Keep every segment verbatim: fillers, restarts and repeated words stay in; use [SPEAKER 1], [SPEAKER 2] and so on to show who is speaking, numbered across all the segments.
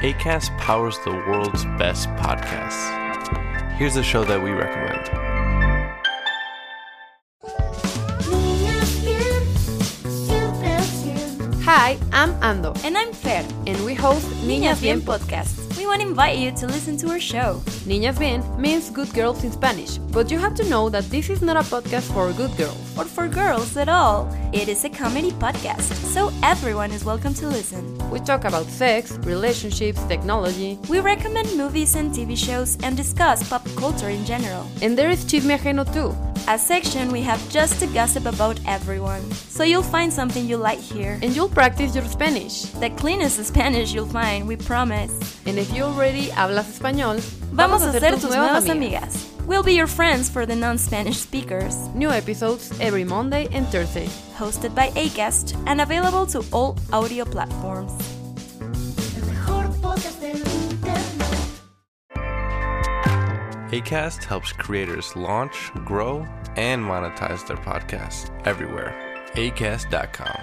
[SPEAKER 1] Acast powers the world's best podcasts. Here's a show that we recommend.
[SPEAKER 2] Hi, I'm Ando.
[SPEAKER 3] And I'm Fer.
[SPEAKER 2] And we host
[SPEAKER 3] Niñas Bien Podcast. We want to invite you to listen to our show.
[SPEAKER 2] Niñas Bien means good girls in Spanish, but you have to know that this is not a podcast for good girls.
[SPEAKER 3] Or for girls at all. It is a comedy podcast, so everyone is welcome to listen.
[SPEAKER 2] We talk about sex, relationships, technology.
[SPEAKER 3] We recommend movies and T V shows and discuss pop culture in general.
[SPEAKER 2] And there is Chisme Ajeno too.
[SPEAKER 3] A section we have just to gossip about everyone. So you'll find something you like here.
[SPEAKER 2] And you'll practice your Spanish.
[SPEAKER 3] The cleanest Spanish you'll find, we promise.
[SPEAKER 2] And if you already hablas español,
[SPEAKER 3] vamos a ser tus nuevas amigas. We'll be your friends for the non-Spanish speakers.
[SPEAKER 2] New episodes every Monday and Thursday.
[SPEAKER 3] Hosted by Acast and available to all audio platforms.
[SPEAKER 1] Acast helps creators launch, grow, and monetize their podcasts everywhere. Acast dot com.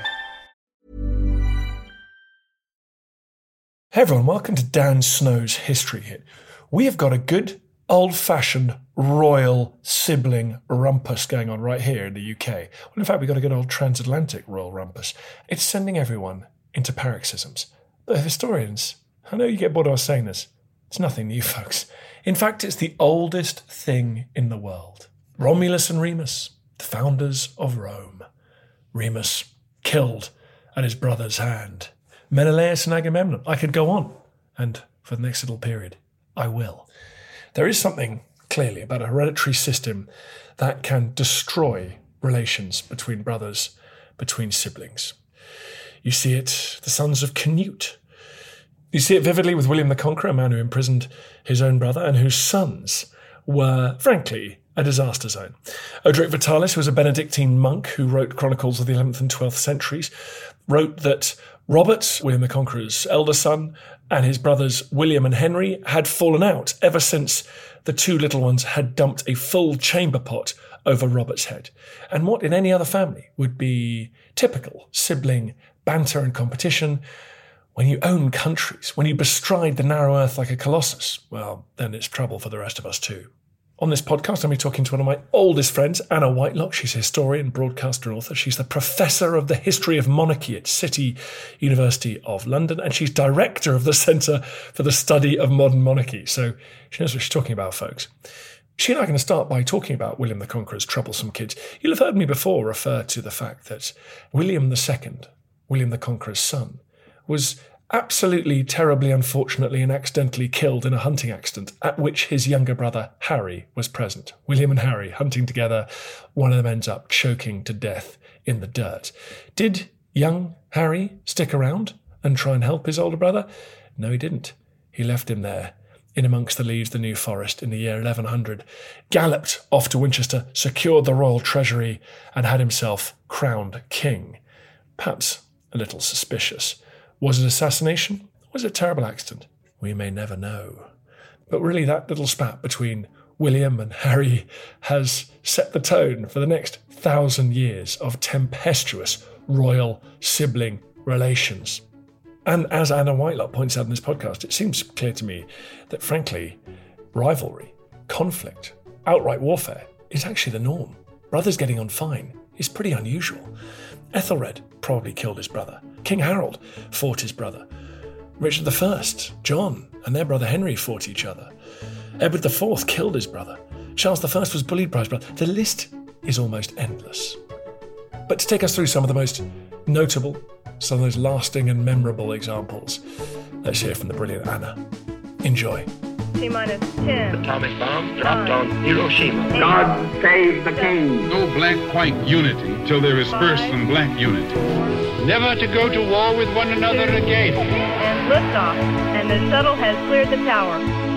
[SPEAKER 4] Hey everyone, welcome to Dan Snow's History Hit. We have got a good, old-fashioned, royal sibling rumpus going on right here in the U K. Well, in fact, we've got a good old transatlantic royal rumpus. It's sending everyone into paroxysms. But historians, I know you get bored of us saying this. It's nothing new, folks. In fact, it's the oldest thing in the world. Romulus and Remus, the founders of Rome. Remus killed at his brother's hand. Menelaus and Agamemnon. I could go on. And for the next little period, I will. There is something, clearly, about a hereditary system that can destroy relations between brothers, between siblings. You see it, the sons of Canute. You see it vividly with William the Conqueror, a man who imprisoned his own brother and whose sons were, frankly, a disaster zone. Odoric Vitalis, who was a Benedictine monk who wrote chronicles of the eleventh and twelfth centuries, wrote that Robert, William the Conqueror's elder son, and his brothers William and Henry had fallen out ever since the two little ones had dumped a full chamber pot over Robert's head. And what in any other family would be typical sibling banter and competition, when you own countries, when you bestride the narrow earth like a colossus, well, then it's trouble for the rest of us too. On this podcast, I'll be talking to one of my oldest friends, Anna Whitelock. She's a historian, broadcaster, and author. She's the professor of the history of monarchy at City University of London, and she's director of the Centre for the Study of Modern Monarchy. So she knows what she's talking about, folks. She and I are going to start by talking about William the Conqueror's troublesome kids. You'll have heard me before refer to the fact that William the Second, William the Conqueror's son, was absolutely, terribly, unfortunately, and accidentally killed in a hunting accident at which his younger brother Harry was present. William and Harry hunting together. One of them ends up choking to death in the dirt. Did young Harry stick around and try and help his older brother? No, he didn't. He left him there in amongst the leaves of the New Forest in the year eleven hundred, galloped off to Winchester, secured the royal treasury, and had himself crowned king. Perhaps a little suspicious. Was it assassination? Was it a terrible accident? We may never know. But really, that little spat between William and Harry has set the tone for the next thousand years of tempestuous royal sibling relations. And as Anna Whitelock points out in this podcast, it seems clear to me that, frankly, rivalry, conflict, outright warfare is actually the norm. Brothers getting on fine is pretty unusual. Ethelred probably killed his brother. King Harold fought his brother. Richard the First, John, and their brother Henry fought each other. Edward the Fourth killed his brother. Charles the First was bullied by his brother. The list is almost endless. But to take us through some of the most notable, some of those lasting and memorable examples, let's hear from the brilliant Anna. Enjoy.
[SPEAKER 5] T-minus ten.
[SPEAKER 6] Atomic bomb dropped on Hiroshima.
[SPEAKER 7] God save the king.
[SPEAKER 8] No black-white unity till there is first some black unity.
[SPEAKER 9] Never to go to war with one another again.
[SPEAKER 5] And liftoff, and the shuttle has cleared the tower.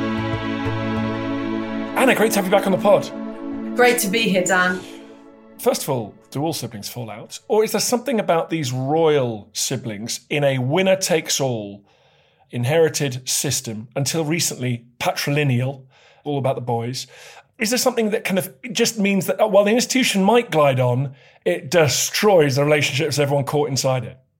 [SPEAKER 4] Anna, great to have you back on the pod.
[SPEAKER 10] Great to be here, Dan.
[SPEAKER 4] First of all, do all siblings fall out? Or is there something about these royal siblings in a winner-takes-all inherited system, until recently patrilineal, all about the boys? Is there something that kind of just means that, oh, while the institution might glide on, it destroys the relationships of everyone caught inside it?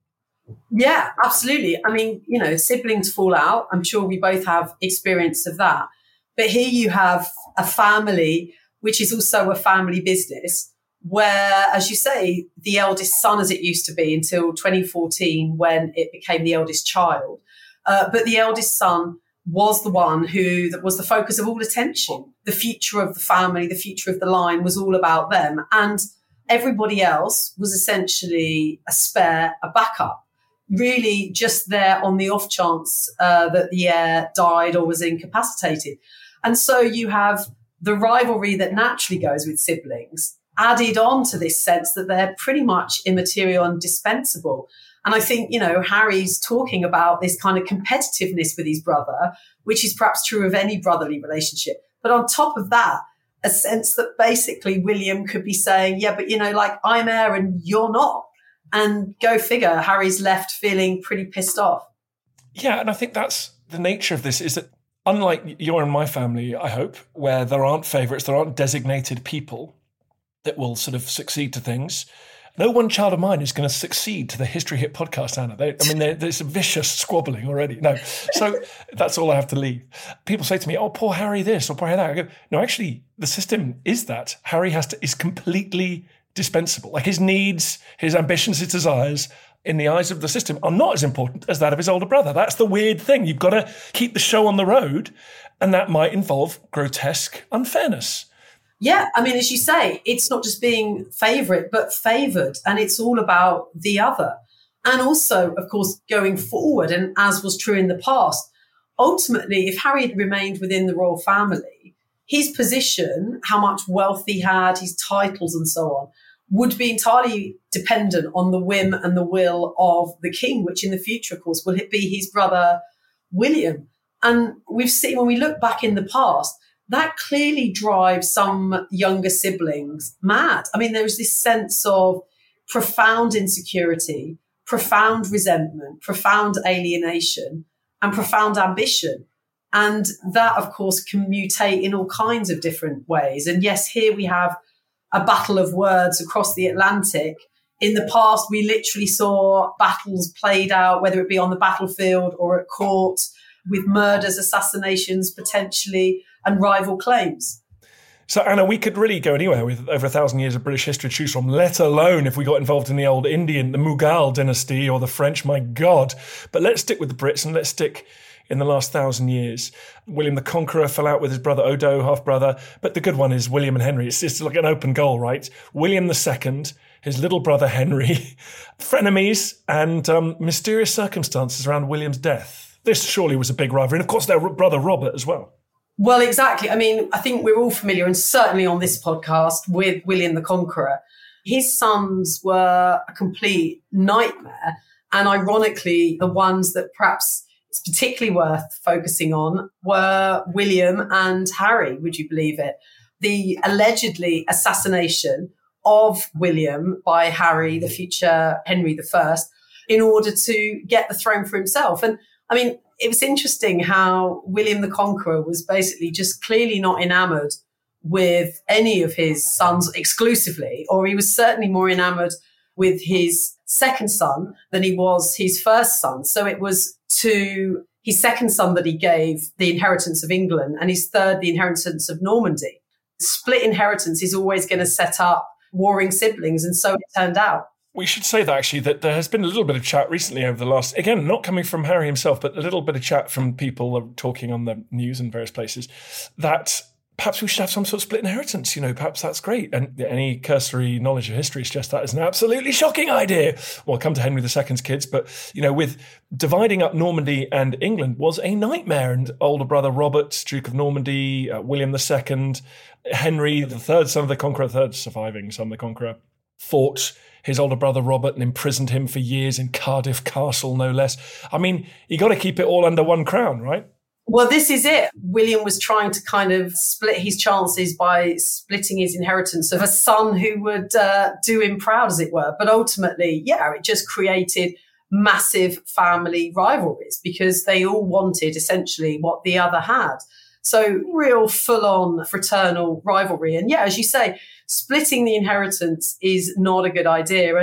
[SPEAKER 10] Yeah, absolutely. I mean, you know, siblings fall out. I'm sure we both have experience of that. But here you have a family, which is also a family business, where, as you say, the eldest son, as it used to be until twenty fourteen, when it became the eldest child. Uh, but the eldest son was the one who that was the focus of all attention. The future of the family, the future of the line was all about them. And everybody else was essentially a spare, a backup, really just there on the off chance uh, that the heir died or was incapacitated. And so you have the rivalry that naturally goes with siblings added on to this sense that they're pretty much immaterial and dispensable. And I think, you know, Harry's talking about this kind of competitiveness with his brother, which is perhaps true of any brotherly relationship. But on top of that, a sense that basically William could be saying, yeah, but, you know, like, I'm heir and you're not. And go figure, Harry's left feeling pretty pissed off.
[SPEAKER 4] Yeah, and I think that's the nature of this, is that unlike your and my family, I hope, where there aren't favourites, there aren't designated people that will sort of succeed to things, no one child of mine is going to succeed to the History Hit podcast, Anna. They, I mean, there's a vicious squabbling already. No, so that's all I have to leave. People say to me, oh, poor Harry this or poor Harry that. I go, no, actually, the system is that. Harry has to is completely dispensable. Like his needs, his ambitions, his desires, in the eyes of the system, are not as important as that of his older brother. That's the weird thing. You've got to keep the show on the road, and that might involve grotesque unfairness.
[SPEAKER 10] Yeah, I mean, as you say, it's not just being favourite, but favoured, and it's all about the other. And also, of course, going forward, and as was true in the past, ultimately, if Harry had remained within the royal family, his position, how much wealth he had, his titles and so on, would be entirely dependent on the whim and the will of the king, which in the future, of course, will be his brother William. And we've seen, when we look back in the past, that clearly drives some younger siblings mad. I mean, there's this sense of profound insecurity, profound resentment, profound alienation, and profound ambition. And that, of course, can mutate in all kinds of different ways. And yes, here we have a battle of words across the Atlantic. In the past, we literally saw battles played out, whether it be on the battlefield or at court, with murders, assassinations, potentially, and rival claims.
[SPEAKER 4] So, Anna, we could really go anywhere with over a thousand years of British history to choose from, let alone if we got involved in the old Indian, the Mughal dynasty, or the French, my God. But let's stick with the Brits, and let's stick in the last thousand years. William the Conqueror fell out with his brother Odo, half-brother, but the good one is William and Henry. It's just like an open goal, right? William the Second, his little brother Henry, frenemies, and um, mysterious circumstances around William's death. This surely was a big rivalry. And of course, their brother Robert as well.
[SPEAKER 10] Well, exactly. I mean, I think we're all familiar, and certainly on this podcast, with William the Conqueror. His sons were a complete nightmare. And ironically, the ones that perhaps it's particularly worth focusing on were William and Harry, would you believe it? The allegedly assassination of William by Harry, the future Henry the First, in order to get the throne for himself. And I mean, it was interesting how William the Conqueror was basically just clearly not enamoured with any of his sons exclusively, or he was certainly more enamoured with his second son than he was his first son. So it was to his second son that he gave the inheritance of England, and his third the inheritance of Normandy. Split inheritance is always going to set up warring siblings, and so it turned out.
[SPEAKER 4] We should say that actually that there has been a little bit of chat recently over the last, again, not coming from Harry himself, but a little bit of chat from people talking on the news and various places, that perhaps we should have some sort of split inheritance. You know, perhaps that's great. And any cursory knowledge of history suggests that is an absolutely shocking idea. Well, come to Henry the Second's kids, but, you know, with dividing up Normandy and England was a nightmare. And older brother Robert, Duke of Normandy, uh, William the Second, Henry, the third son of the Conqueror, third surviving son of the Conqueror, fought his older brother Robert and imprisoned him for years in Cardiff Castle, no less. I mean, you got to keep it all under one crown, right?
[SPEAKER 10] Well, this is it. William was trying to kind of split his chances by splitting his inheritance of a son who would uh, do him proud, as it were. But ultimately, yeah, it just created massive family rivalries because they all wanted essentially what the other had. So real full-on fraternal rivalry. And yeah, as you say, splitting the inheritance is not a good idea. And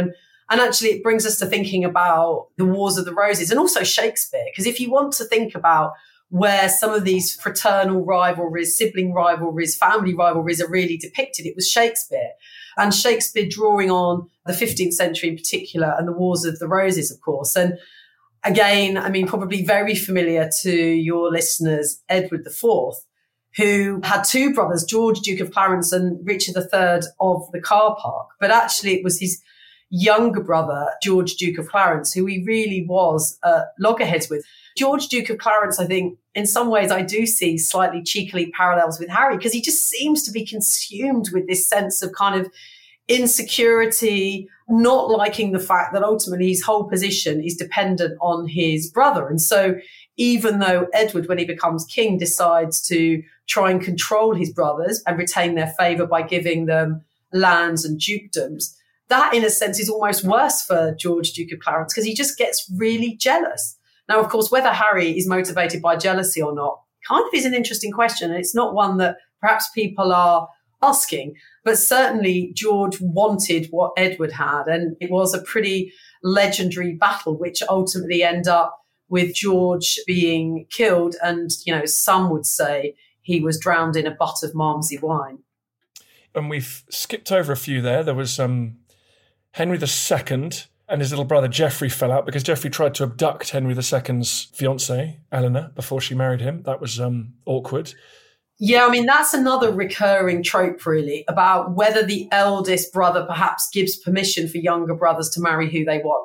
[SPEAKER 10] And actually, it brings us to thinking about the Wars of the Roses and also Shakespeare. Because if you want to think about where some of these fraternal rivalries, sibling rivalries, family rivalries are really depicted, it was Shakespeare. And Shakespeare drawing on the fifteenth century in particular and the Wars of the Roses, of course. And again, I mean, probably very familiar to your listeners, Edward the Fourth, who had two brothers, George, Duke of Clarence, and Richard the Third of the Car Park. But actually, it was his younger brother, George, Duke of Clarence, who he really was uh, loggerheads with. George, Duke of Clarence, I think, in some ways, I do see slightly cheekily parallels with Harry, because he just seems to be consumed with this sense of kind of insecurity, not liking the fact that ultimately his whole position is dependent on his brother. And so even though Edward, when he becomes king, decides to try and control his brothers and retain their favour by giving them lands and dukedoms, that in a sense is almost worse for George, Duke of Clarence, because he just gets really jealous. Now, of course, whether Harry is motivated by jealousy or not kind of is an interesting question. And it's not one that perhaps people are asking, but certainly George wanted what Edward had. And it was a pretty legendary battle, which ultimately ended up with George being killed. And, you know, some would say he was drowned in a butt of Malmsey wine.
[SPEAKER 4] And we've skipped over a few there. There was um, Henry the Second and his little brother Geoffrey fell out because Geoffrey tried to abduct Henry the Second's fiancée, Eleanor, before she married him. That was um, awkward.
[SPEAKER 10] Yeah, I mean, that's another recurring trope, really, about whether the eldest brother perhaps gives permission for younger brothers to marry who they want.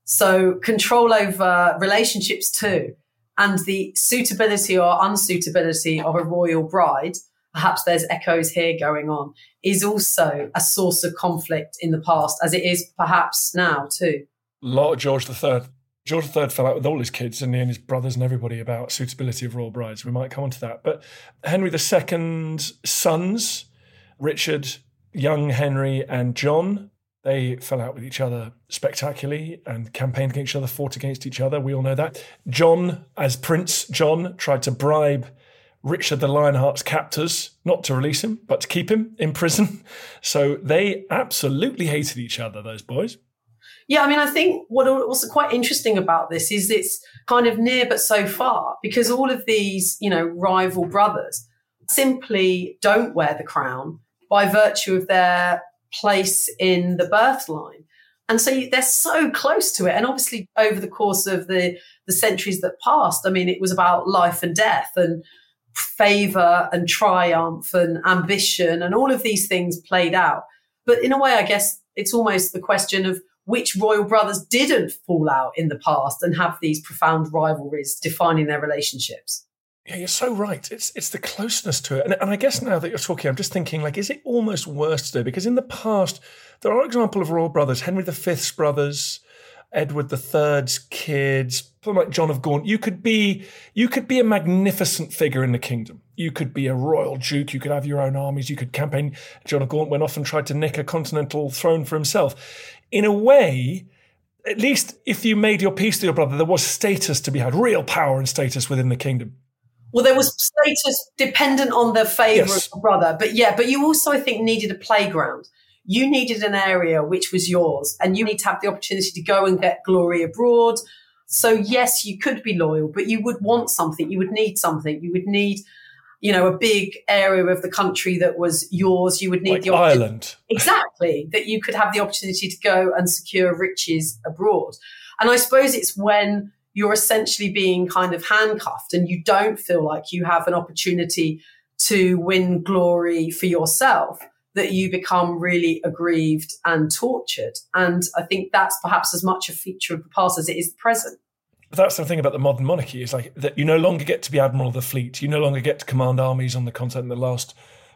[SPEAKER 10] So control over relationships too, and the suitability or unsuitability of a royal bride, perhaps there's echoes here going on, is also a source of conflict in the past, as it is perhaps now too.
[SPEAKER 4] A lot of George the Third. George the Third fell out with all his kids and his brothers and everybody about suitability of royal brides. We might come on to that. But Henry the Second's sons, Richard, young Henry and John, they fell out with each other spectacularly and campaigned against each other, fought against each other. We all know that. John, as Prince John, tried to bribe Richard the Lionheart's captors not to release him, but to keep him in prison. So they absolutely hated each other, those boys.
[SPEAKER 10] Yeah, I mean, I think what also quite interesting about this is it's kind of near but so far, because all of these, you know, rival brothers simply don't wear the crown by virtue of their place in the birth line. And so you, they're so close to it. And obviously over the course of the, the centuries that passed, I mean, it was about life and death and favour and triumph and ambition, and all of these things played out. But in a way, I guess it's almost the question of which royal brothers didn't fall out in the past and have these profound rivalries defining their relationships.
[SPEAKER 4] Yeah, you're so right. It's it's the closeness to it. And, and I guess now that you're talking, I'm just thinking, like, is it almost worse today? Because in the past, there are examples of royal brothers, Henry the Fifth's brothers, Edward the Third's kids, people like John of Gaunt. You could be you could be a magnificent figure in the kingdom. You could be a royal duke. You could have your own armies. You could campaign. John of Gaunt went off and tried to nick a continental throne for himself. In a way, at least if you made your peace to your brother, there was status to be had, real power and status within the kingdom.
[SPEAKER 10] Well, there was status dependent on the favour
[SPEAKER 4] Yes.
[SPEAKER 10] of the brother. But yeah, but you also, I think, needed a playground. You needed an area which was yours, and you need to have the opportunity to go and get glory abroad. So yes, you could be loyal, but you would want something. You would need something. You would need, you know, a big area of the country that was yours. You would need
[SPEAKER 4] Like
[SPEAKER 10] the opportunity.
[SPEAKER 4] Ireland.
[SPEAKER 10] Exactly, that you could have the opportunity to go and secure riches abroad. And I suppose it's when you're essentially being kind of handcuffed and you don't feel like you have an opportunity to win glory for yourself that you become really aggrieved and tortured. And I think that's perhaps as much a feature of the past as it is the present.
[SPEAKER 4] But that's the thing about the modern monarchy, is like that you no longer get to be admiral of the fleet. You no longer get to command armies on the continent. The last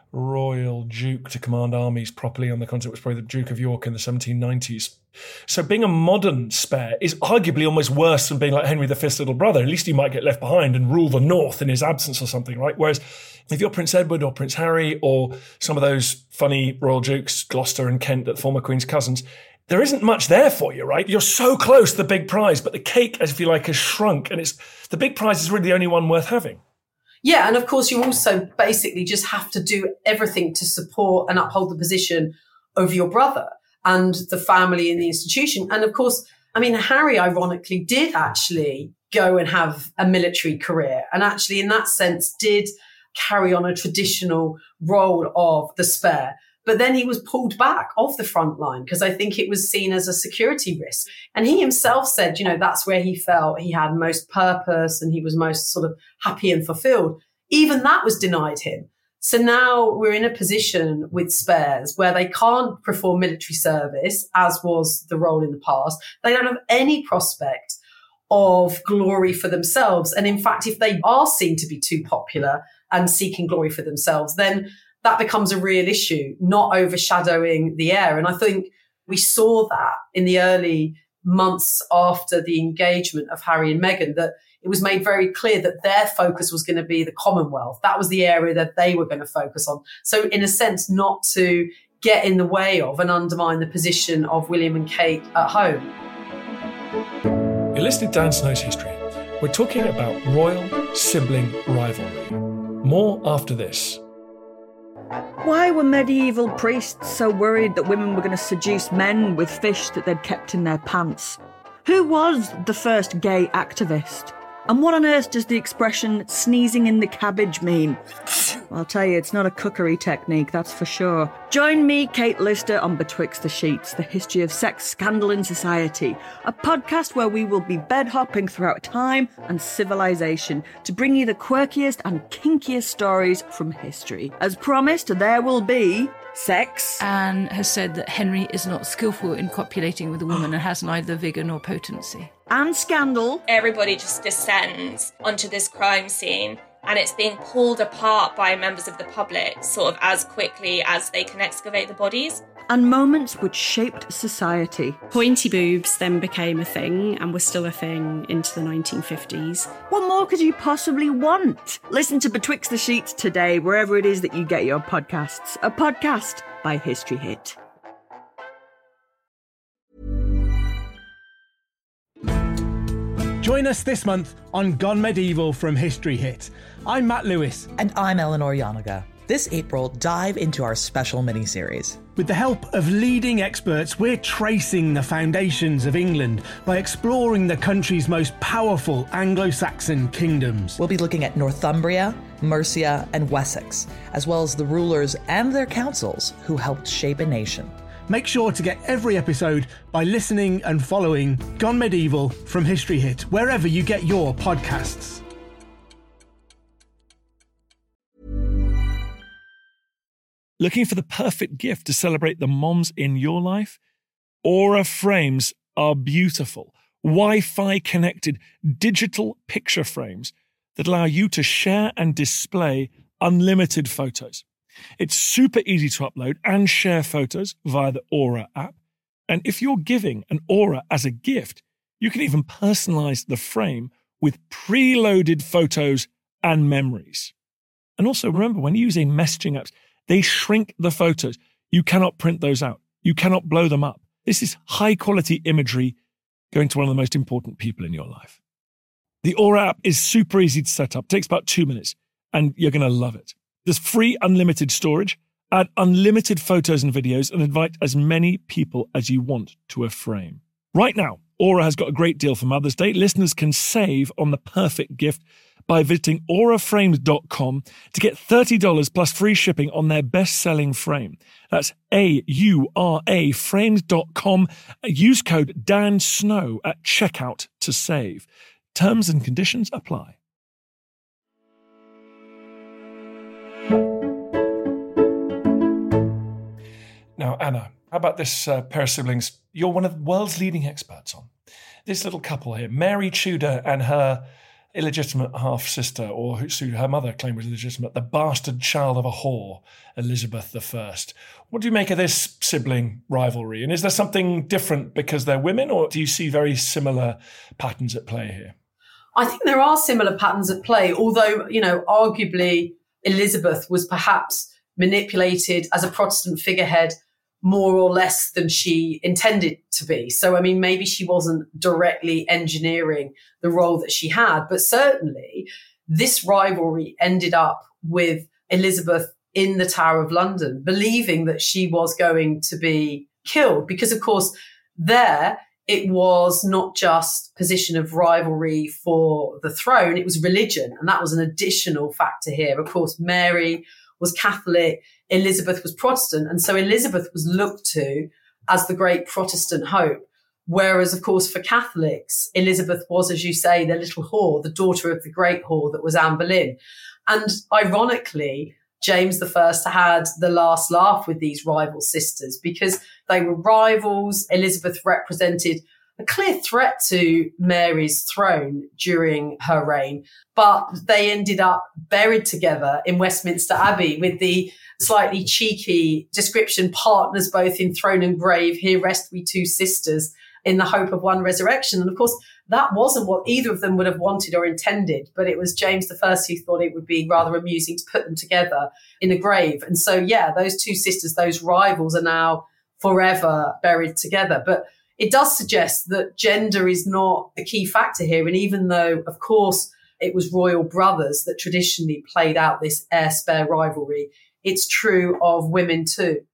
[SPEAKER 4] royal duke to command armies properly on the continent was probably the Duke of York in the seventeen nineties. So being a modern spare is arguably almost worse than being like Henry the Fifth's little brother. At least he might get left behind and rule the north in his absence or something, right? Whereas if you're Prince Edward or Prince Harry or some of those funny royal dukes, Gloucester and Kent, that former Queen's cousins, there isn't much there for you, right? You're so close to the big prize, but the cake, as if you like, has shrunk, and it's the big prize is really the only one worth having.
[SPEAKER 10] Yeah, and of course you also basically just have to do everything to support and uphold the position of your brother. and the family and the institution. And of course, I mean, Harry, ironically, did actually go and have a military career, and actually in that sense did carry on a traditional role of the spare. But then he was pulled back off the front line because I think it was seen as a security risk. And he himself said, you know, that's where he felt he had most purpose and he was most sort of happy and fulfilled. Even that was denied him. So now we're in a position with spares where they can't perform military service, as was the role in the past. They don't have any prospect of glory for themselves. And in fact, if they are seen to be too popular and seeking glory for themselves, then that becomes a real issue, not overshadowing the heir. And I think we saw that in the early months after the engagement of Harry and Meghan, that it was made very clear that their focus was going to be the Commonwealth. That was the area that they were going to focus on. So in a sense, not to get in the way of and undermine the position of William and Kate at home.
[SPEAKER 4] You're listening to Dan Snow's History. We're talking about royal sibling rivalry. More after this.
[SPEAKER 11] Why were medieval priests so worried that women were going to seduce men with fish that they'd kept in their pants? Who was the first gay activist? And what on earth does the expression sneezing in the cabbage mean? I'll tell you, it's not a cookery technique, that's for sure. Join me, Kate Lister, on Betwixt the Sheets, the history of sex scandal in society, a podcast where we will be bed-hopping throughout time and civilization to bring you the quirkiest and kinkiest stories from history. As promised, there will be sex.
[SPEAKER 12] Anne has said that Henry is not skillful in copulating with a woman and has neither vigour nor potency.
[SPEAKER 11] And scandal.
[SPEAKER 13] Everybody just descends onto this crime scene and it's being pulled apart by members of the public sort of as quickly as they can excavate the bodies.
[SPEAKER 11] And moments which shaped society.
[SPEAKER 14] Pointy boobs then became a thing and was still a thing into the nineteen fifties.
[SPEAKER 11] What more could you possibly want? Listen to Betwixt the Sheets today, wherever it is that you get your podcasts. A podcast by History Hit.
[SPEAKER 15] Join us this month on Gone Medieval from History Hit. I'm Matt Lewis.
[SPEAKER 16] And I'm Eleanor Yanaga. This April, dive into our special mini-series.
[SPEAKER 15] With the help of leading experts, we're tracing the foundations of England by exploring the country's most powerful Anglo-Saxon kingdoms.
[SPEAKER 16] We'll be looking at Northumbria, Mercia, and Wessex, as well as the rulers and their councils who helped shape a nation.
[SPEAKER 15] Make sure to get every episode by listening and following Gone Medieval from History Hit, wherever you get your podcasts.
[SPEAKER 17] Looking for the perfect gift to celebrate the moms in your life? Aura frames are beautiful, Wi-Fi connected digital picture frames that allow you to share and display unlimited photos. It's super easy to upload and share photos via the Aura app. And if you're giving an Aura as a gift, you can even personalize the frame with preloaded photos and memories. And also remember, when using messaging apps, they shrink the photos. You cannot print those out. You cannot blow them up. This is high quality imagery going to one of the most important people in your life. The Aura app is super easy to set up. It takes about two minutes and you're going to love it. There's free unlimited storage, add unlimited photos and videos, and invite as many people as you want to a frame. Right now, Aura has got a great deal for Mother's Day. Listeners can save on the perfect gift by visiting aura frames dot com to get thirty dollars plus free shipping on their best-selling frame. That's A U R A frames dot com. Use code DANSNOW at checkout to save. Terms and conditions apply.
[SPEAKER 4] Now, Anna, how about this uh, pair of siblings you're one of the world's leading experts on? This little couple here, Mary Tudor and her illegitimate half-sister, or who her mother claimed was illegitimate, the bastard child of a whore, Elizabeth the First. What do you make of this sibling rivalry? And is there something different because they're women, or do you see very similar patterns at play here?
[SPEAKER 10] I think there are similar patterns at play, although, you know, arguably Elizabeth was perhaps manipulated as a Protestant figurehead more or less than she intended to be. So, I mean, maybe she wasn't directly engineering the role that she had, but certainly this rivalry ended up with Elizabeth in the Tower of London, believing that she was going to be killed because, of course, there it was not just position of rivalry for the throne, it was religion. And that was an additional factor here. Of course, Mary was Catholic, Elizabeth was Protestant. And so Elizabeth was looked to as the great Protestant hope. Whereas, of course, for Catholics, Elizabeth was, as you say, the little whore, the daughter of the great whore that was Anne Boleyn. And ironically, James the First had the last laugh with these rival sisters because they were rivals. Elizabeth represented a clear threat to Mary's throne during her reign, but they ended up buried together in Westminster Abbey with the slightly cheeky description, partners both in throne and grave, here rest we two sisters, in the hope of one resurrection. And of course, that wasn't what either of them would have wanted or intended, but it was James the First who thought it would be rather amusing to put them together in a grave. And so, yeah, those two sisters, those rivals, are now forever buried together. But it does suggest that gender is not a key factor here. And even though, of course, it was royal brothers that traditionally played out this heir-spare rivalry, it's true of women too.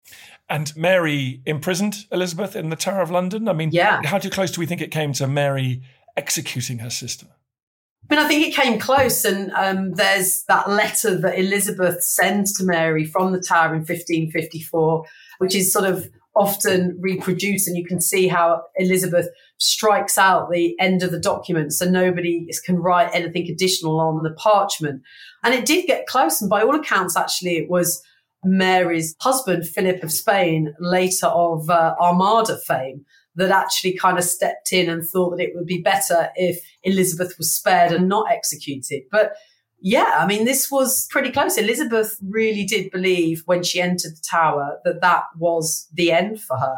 [SPEAKER 4] And Mary imprisoned Elizabeth in the Tower of London. I mean,
[SPEAKER 10] yeah.
[SPEAKER 4] How too close do we think it came to Mary executing her sister?
[SPEAKER 10] I mean, I think it came close. And um, there's that letter that Elizabeth sends to Mary from the Tower in fifteen fifty-four, which is sort of often reproduced. And you can see how Elizabeth strikes out the end of the document so nobody can write anything additional on the parchment. And it did get close. And by all accounts, actually, it was Mary's husband, Philip of Spain, later of uh, Armada fame, that actually kind of stepped in and thought that it would be better if Elizabeth was spared and not executed. But yeah, I mean, this was pretty close. Elizabeth really did believe when she entered the Tower that that was the end for her.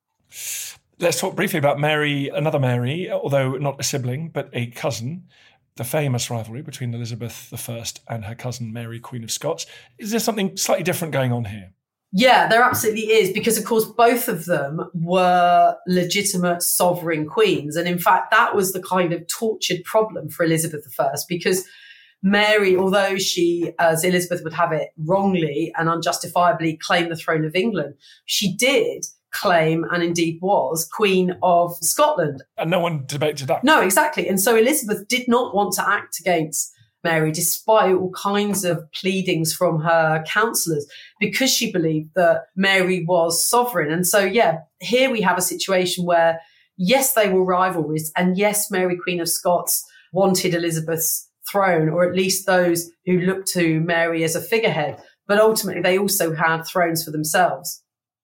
[SPEAKER 4] Let's talk briefly about Mary, another Mary, although not a sibling, but a cousin. The famous rivalry between Elizabeth the First and her cousin Mary, Queen of Scots. Is there something slightly different going on here?
[SPEAKER 10] Yeah, there absolutely is, because, of course, both of them were legitimate sovereign queens. And in fact, that was the kind of tortured problem for Elizabeth the First, because Mary, although she, as Elizabeth would have it, wrongly and unjustifiably claimed the throne of England, she did claim, and indeed was, Queen of Scotland.
[SPEAKER 4] And no one debated that.
[SPEAKER 10] No, exactly. And so Elizabeth did not want to act against Mary, despite all kinds of pleadings from her counsellors, because she believed that Mary was sovereign. And so, yeah, here we have a situation where, yes, they were rivalries, and yes, Mary, Queen of Scots, wanted Elizabeth's throne, or at least those who looked to Mary as a figurehead, but ultimately they also had thrones for themselves.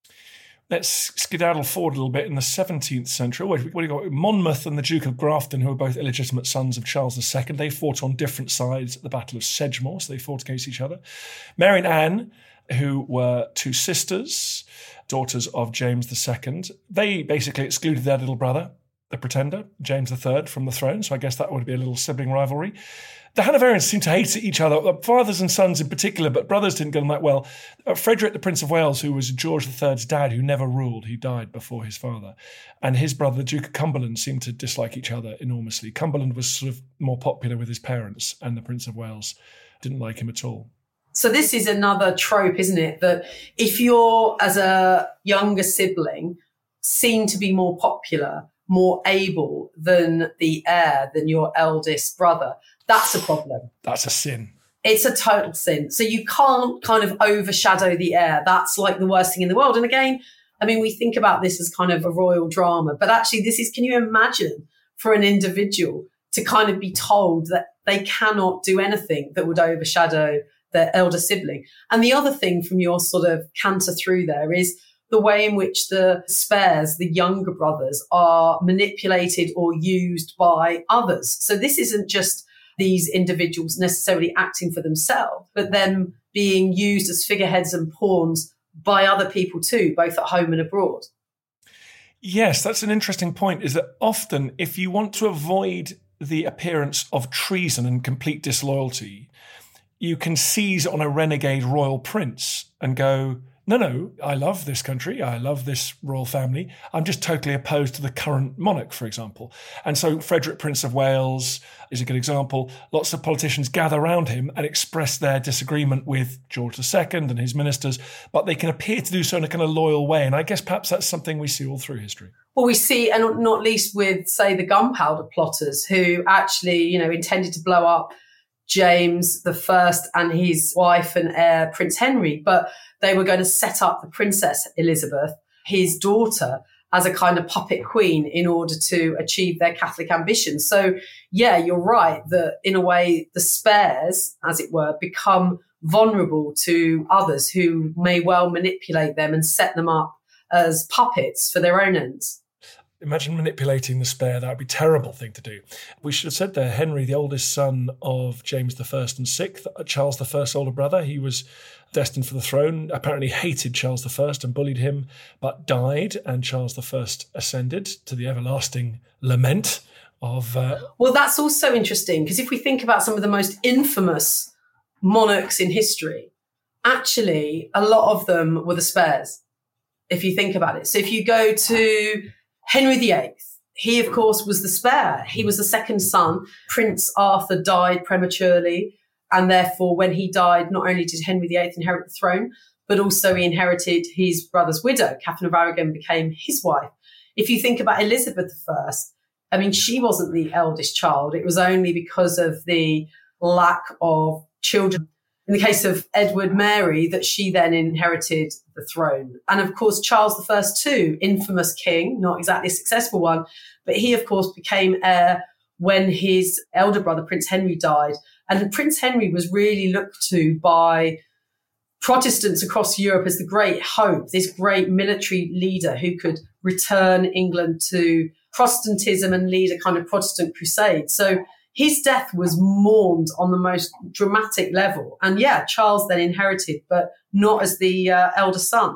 [SPEAKER 4] Let's skedaddle forward a little bit in the seventeenth century. What do you got? Monmouth and the Duke of Grafton, who were both illegitimate sons of Charles the Second, they fought on different sides at the Battle of Sedgemoor, so they fought against each other. Mary and Anne, who were two sisters, daughters of James the Second, they basically excluded their little brother, the Pretender, James the Third, from the throne, so I guess that would be a little sibling rivalry. The Hanoverians seemed to hate each other, fathers and sons in particular, but brothers didn't get on that well. Uh, Frederick, the Prince of Wales, who was George the Third's dad, who never ruled, he died before his father, and his brother, the Duke of Cumberland, seemed to dislike each other enormously. Cumberland was sort of more popular with his parents, and the Prince of Wales didn't like him at all.
[SPEAKER 10] So this is another trope, isn't it? That if you're, as a younger sibling, seen to be more popular, more able than the heir, than your eldest brother, that's a problem.
[SPEAKER 4] That's a sin.
[SPEAKER 10] It's a total sin. So you can't kind of overshadow the heir. That's like the worst thing in the world. And again, I mean, we think about this as kind of a royal drama, but actually this is, can you imagine for an individual to kind of be told that they cannot do anything that would overshadow their elder sibling? And the other thing from your sort of canter through there is the way in which the spares, the younger brothers, are manipulated or used by others. So this isn't just these individuals necessarily acting for themselves, but them being used as figureheads and pawns by other people too, both at home and abroad.
[SPEAKER 4] Yes, that's an interesting point, is that often if you want to avoid the appearance of treason and complete disloyalty, you can seize on a renegade royal prince and go, no, no, I love this country, I love this royal family, I'm just totally opposed to the current monarch, for example. And so Frederick, Prince of Wales, is a good example. Lots of politicians gather around him and express their disagreement with George the Second and his ministers, but they can appear to do so in a kind of loyal way. And I guess perhaps that's something we see all through history.
[SPEAKER 10] Well, we see, and not least with, say, the gunpowder plotters who actually, you know, intended to blow up James the First and his wife and heir, Prince Henry, but they were going to set up the Princess Elizabeth, his daughter, as a kind of puppet queen in order to achieve their Catholic ambitions. So, yeah, you're right that in a way the spares, as it were, become vulnerable to others who may well manipulate them and set them up as puppets for their own ends.
[SPEAKER 4] Imagine manipulating the spare. That would be a terrible thing to do. We should have said there, Henry, the oldest son of James the First and Sixth, Charles the First's older brother. He was destined for the throne, apparently hated Charles the First and bullied him, but died, and Charles the First ascended to the everlasting lament of... Uh...
[SPEAKER 10] Well, that's also interesting, because if we think about some of the most infamous monarchs in history, actually, a lot of them were the spares, if you think about it. So if you go to Henry the Eighth, he, of course, was the spare. He was the second son. Prince Arthur died prematurely. And therefore, when he died, not only did Henry the Eighth inherit the throne, but also he inherited his brother's widow. Catherine of Aragon became his wife. If you think about Elizabeth the First, I mean, she wasn't the eldest child. It was only because of the lack of children. In the case of Edward Mary, that she then inherited the throne. And of course, Charles the First too, infamous king, not exactly a successful one, but he, of course, became heir when his elder brother, Prince Henry, died. And Prince Henry was really looked to by Protestants across Europe as the great hope, this great military leader who could return England to Protestantism and lead a kind of Protestant crusade. So his death was mourned on the most dramatic level. And yeah, Charles then inherited, but not as the uh, elder son.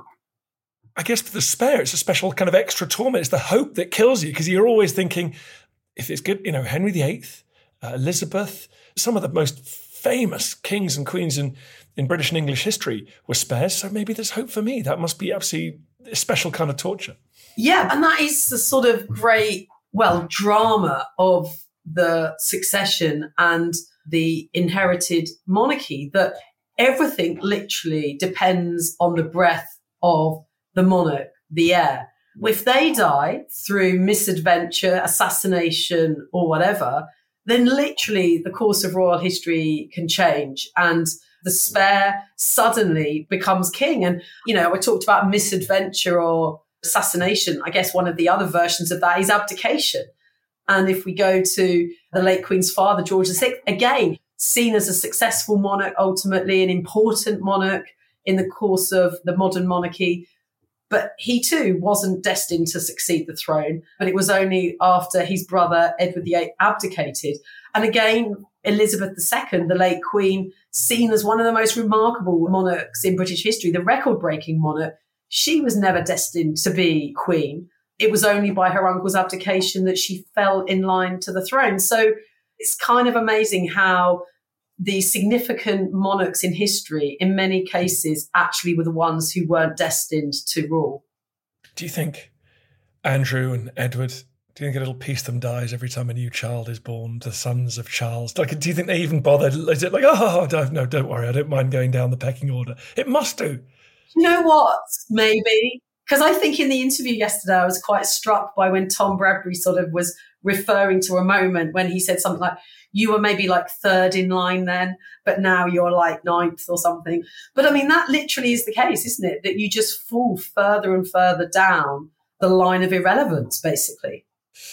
[SPEAKER 4] I guess for the spare, it's a special kind of extra torment. It's the hope that kills you, because you're always thinking, if it's good, you know, Henry the Eighth, uh, Elizabeth, some of the most famous kings and queens in, in British and English history were spares. So maybe there's hope for me. That must be absolutely a special kind of torture.
[SPEAKER 10] Yeah, and that is the sort of great, well, drama of the succession and the inherited monarchy, that everything literally depends on the breath of the monarch, the heir. If they die through misadventure, assassination, or whatever, then literally the course of royal history can change and the spare suddenly becomes king. And, you know, I talked about misadventure or assassination. I guess one of the other versions of that is abdication. And if we go to the late Queen's father, George the Sixth, again, seen as a successful monarch, ultimately an important monarch in the course of the modern monarchy. But he too wasn't destined to succeed the throne. But it was only after his brother, Edward the Eighth, abdicated. And again, Elizabeth the Second, the late Queen, seen as one of the most remarkable monarchs in British history, the record-breaking monarch, she was never destined to be queen. It was only by her uncle's abdication that she fell in line to the throne. So it's kind of amazing how the significant monarchs in history, in many cases, actually were the ones who weren't destined to rule.
[SPEAKER 4] Do you think Andrew and Edward, do you think a little piece of them dies every time a new child is born, the sons of Charles? Like, do you think they even bothered? Is it like, oh, no, don't worry, I don't mind going down the pecking order? It must do.
[SPEAKER 10] You know what? Maybe. Because I think in the interview yesterday, I was quite struck by when Tom Bradbury sort of was referring to a moment when he said something like, you were maybe like third in line then, but now you're like ninth or something. But I mean, that literally is the case, isn't it? That you just fall further and further down the line of irrelevance, basically.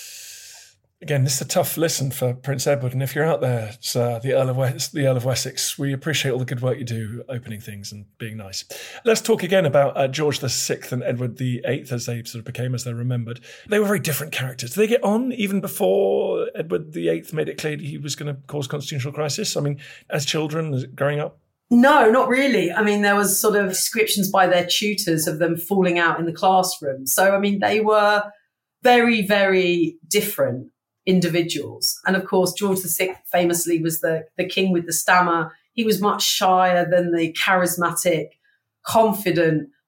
[SPEAKER 4] Again, this is a tough listen for Prince Edward. And if you're out there, sir, the Earl of West, the Earl of Wessex, we appreciate all the good work you do, opening things and being nice. Let's talk again about uh, George the Sixth and Edward the Eighth, as they sort of became, as they're remembered. They were very different characters. Did they get on even before Edward the Eighth made it clear he was going to cause constitutional crisis? I mean, as children, growing up?
[SPEAKER 10] No, not really. I mean, there was sort of descriptions by their tutors of them falling out in the classroom. So, I mean, they were very, very different individuals. And of course, George the Sixth famously was the, the king with the stammer. He was much shyer than the charismatic, confident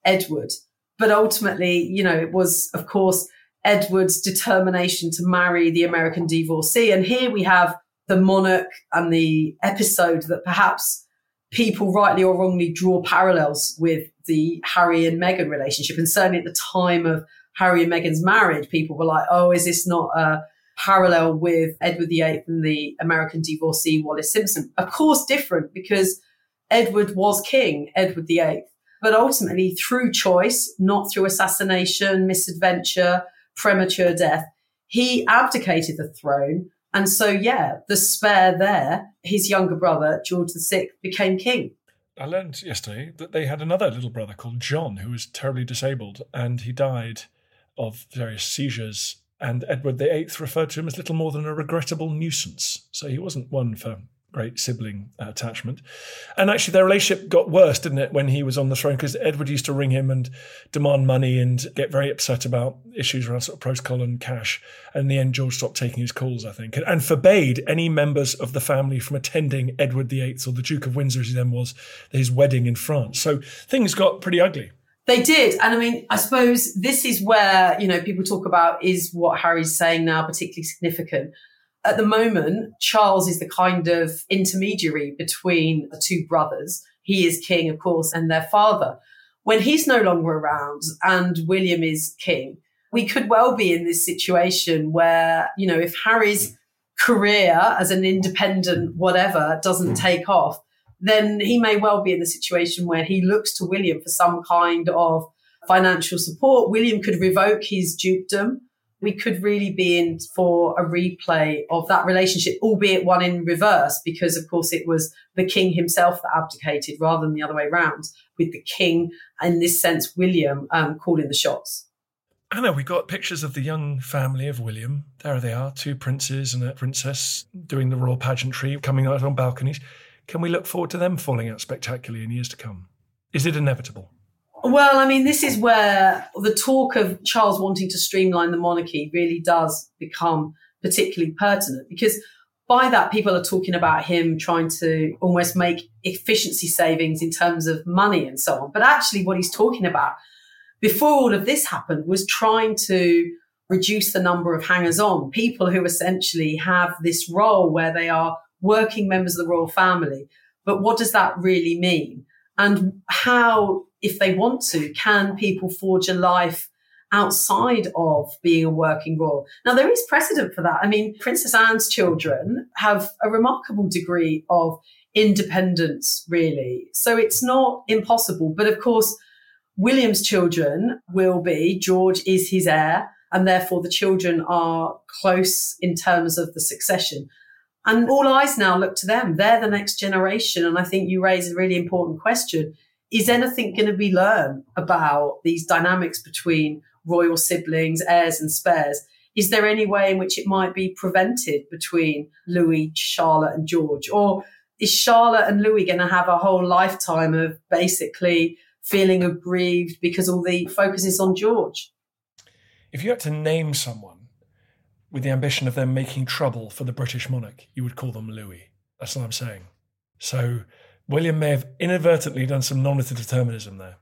[SPEAKER 10] Edward. But ultimately, you know, it was, of course, Edward's determination to marry the American divorcee. And here we have the monarch and the episode that perhaps people rightly or wrongly draw parallels with the Harry and Meghan relationship. And certainly at the time of Harry and Meghan's marriage, people were like, oh, is this not a parallel with Edward the Eighth and the American divorcee Wallis Simpson? Of course, different, because Edward was king, Edward the Eighth, but ultimately through choice, not through assassination, misadventure, premature death, he abdicated the throne. And so, yeah, the spare there, his younger brother, George the Sixth, became king.
[SPEAKER 4] I learned yesterday that they had another little brother called John, who was terribly disabled, and he died of various seizures. And Edward the Eighth referred to him as little more than a regrettable nuisance. So he wasn't one for great sibling uh, attachment. And actually their relationship got worse, didn't it, when he was on the throne, because Edward used to ring him and demand money and get very upset about issues around sort of protocol and cash. And in the end, George stopped taking his calls, I think, and, and forbade any members of the family from attending Edward the Eighth, or the Duke of Windsor as he then was, his wedding in France. So things got pretty ugly.
[SPEAKER 10] They did. And I mean, I suppose this is where, you know, people talk about, is what Harry's saying now particularly significant? At the moment, Charles is the kind of intermediary between the two brothers. He is king, of course, and their father. When he's no longer around and William is king, we could well be in this situation where, you know, if Harry's career as an independent whatever doesn't take off, then he may well be in the situation where he looks to William for some kind of financial support. William could revoke his dukedom. We could really be in for a replay of that relationship, albeit one in reverse, because, of course, it was the king himself that abdicated rather than the other way around, with the king, in this sense, William, um, calling the shots.
[SPEAKER 4] Anna, we got pictures of the young family of William. There they are, two princes and a princess doing the royal pageantry, coming out on balconies. Can we look forward to them falling out spectacularly in years to come? Is it inevitable?
[SPEAKER 10] Well, I mean, this is where the talk of Charles wanting to streamline the monarchy really does become particularly pertinent, because by that, people are talking about him trying to almost make efficiency savings in terms of money and so on. But actually what he's talking about before all of this happened was trying to reduce the number of hangers-on, people who essentially have this role where they are working members of the royal family. But what does that really mean? And how, if they want to, can people forge a life outside of being a working royal? Now, there is precedent for that. I mean, Princess Anne's children have a remarkable degree of independence, really. So it's not impossible. But of course, William's children will be, George is his heir, and therefore the children are close in terms of the succession. And all eyes now look to them. They're the next generation. And I think you raise a really important question. Is anything going to be learned about these dynamics between royal siblings, heirs and spares? Is there any way in which it might be prevented between Louis, Charlotte and George? Or is Charlotte and Louis going to have a whole lifetime of basically feeling aggrieved because all the focus is on George?
[SPEAKER 4] If you had to name someone with the ambition of them making trouble for the British monarch, you would call them Louis. That's what I'm saying. So William may have inadvertently done some normative determinism there.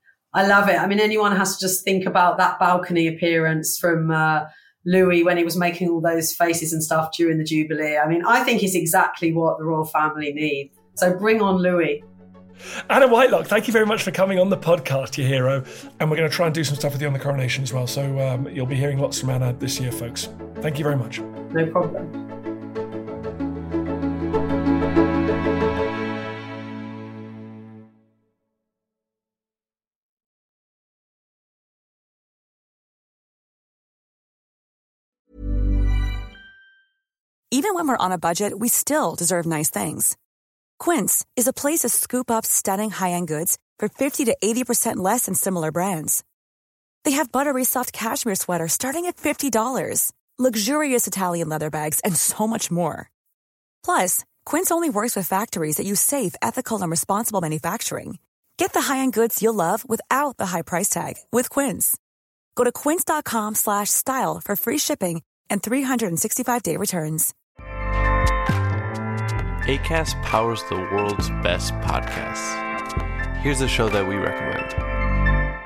[SPEAKER 10] I love it. I mean, anyone has to just think about that balcony appearance from uh, Louis when he was making all those faces and stuff during the Jubilee. I mean, I think it's exactly what the royal family need. So bring on Louis.
[SPEAKER 4] Anna Whitelock, thank you very much for coming on the podcast, your hero. And we're going to try and do some stuff with you on the coronation as well. So um, you'll be hearing lots from Anna this year, folks. Thank you very much.
[SPEAKER 10] No problem.
[SPEAKER 18] Even when we're on a budget, we still deserve nice things. Quince is a place to scoop up stunning high-end goods for fifty to eighty percent less than similar brands. They have buttery soft cashmere sweaters starting at fifty dollars, luxurious Italian leather bags, and so much more. Plus, Quince only works with factories that use safe, ethical, and responsible manufacturing. Get the high-end goods you'll love without the high price tag with Quince. Go to quince.com slash style for free shipping and three sixty-five day returns.
[SPEAKER 1] Acast powers the world's best podcasts. Here's a show that we recommend.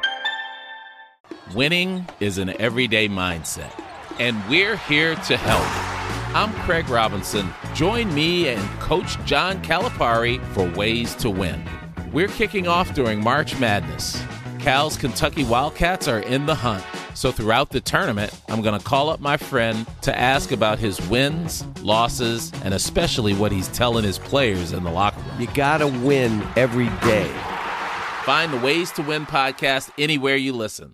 [SPEAKER 19] Winning is an everyday mindset, and we're here to help. I'm Craig Robinson. Join me and Coach John Calipari for Ways to Win. We're kicking off during March Madness. Cal's Kentucky Wildcats are in the hunt. So throughout the tournament, I'm going to call up my friend to ask about his wins, losses, and especially what he's telling his players in the locker room.
[SPEAKER 20] You got to win every day.
[SPEAKER 19] Find the Ways to Win podcast anywhere you listen.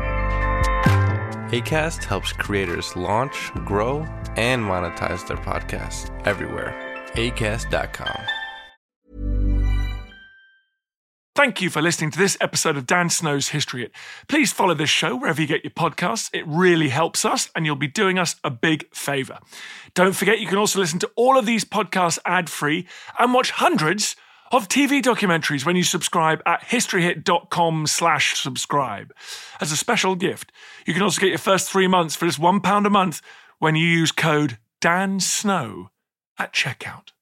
[SPEAKER 1] Acast helps creators launch, grow, and monetize their podcasts everywhere. acast dot com.
[SPEAKER 17] Thank you for listening to this episode of Dan Snow's History Hit. Please follow this show wherever you get your podcasts. It really helps us, and you'll be doing us a big favour. Don't forget, you can also listen to all of these podcasts ad-free and watch hundreds of T V documentaries when you subscribe at historyhit.com slash subscribe. As a special gift, you can also get your first three months for just one pound a month when you use code DANSNOW at checkout.